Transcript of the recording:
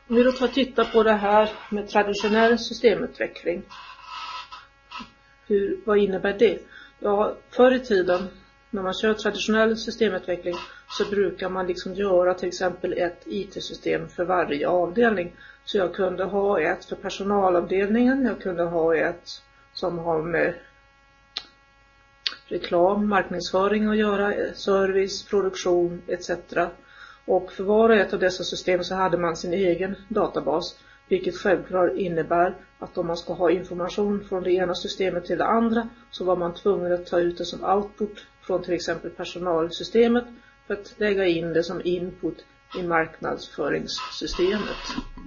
Om vi då tar och tittar på det här med traditionell systemutveckling. Vad innebär det? Ja, förr i tiden när man kör traditionell systemutveckling så brukar man liksom göra till exempel ett IT-system för varje avdelning. Så jag kunde ha ett för personalavdelningen, jag kunde ha ett som har med reklam, marknadsföring att göra, service, produktion etc. Och för var och ett av dessa system så hade man sin egen databas, vilket självklart innebär att om man ska ha information från det ena systemet till det andra så var man tvungen att ta ut det som output från till exempel personalsystemet för att lägga in det som input i marknadsföringssystemet.